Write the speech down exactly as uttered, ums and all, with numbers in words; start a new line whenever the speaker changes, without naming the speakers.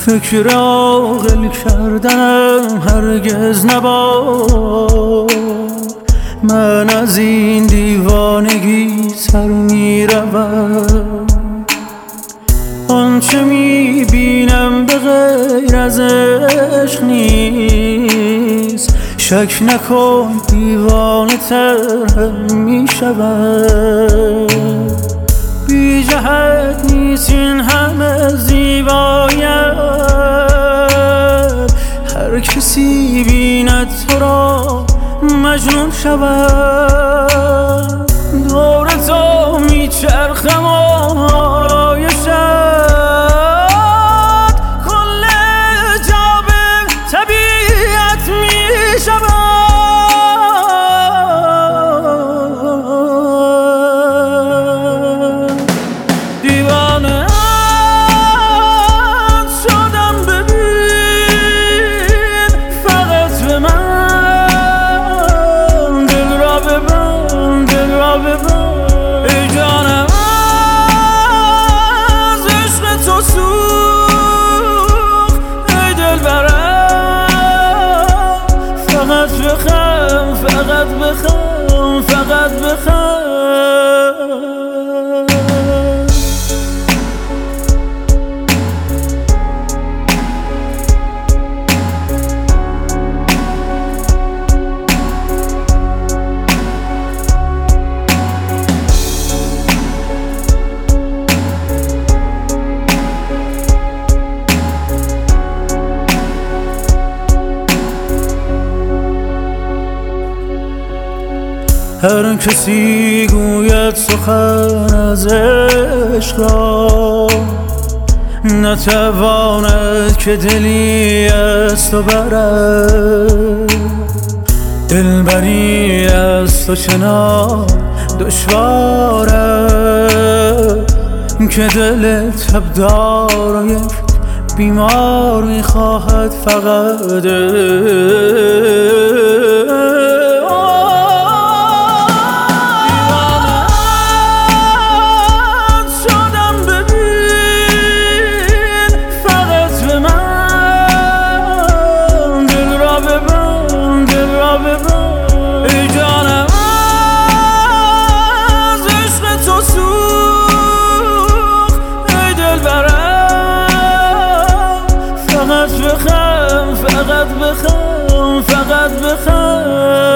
فکر عاقل کردنم هرگز نباد. من از این دیوانگی سر می روم، آنچه می بینم به غیر از عشق نیست. شک نکن دیوانه تر هم می شود. بی جهت نیست این همه زیبایت، هر کسی بیند تو را مجنون شود. دور تو می چرخم آرایشت، کل جا به طبیعت می شود. دیوانه شدم ببین فقط به من، دل را ببند دل را ببند ای جانم. از عشق تو سوخت ای دلبرم، فقط بخم فقط بخم فقط بخم. هر کسی گوید سخن از عشق را، نتواند که دلی از تو برد. دلبری از تو چنان دشوارد که دل تبدار و یک بیمار میخواهد فقط. ای جانم از عشق تو سوخت ای دلبرم، فقط بخم فقط بخم فقط بخم.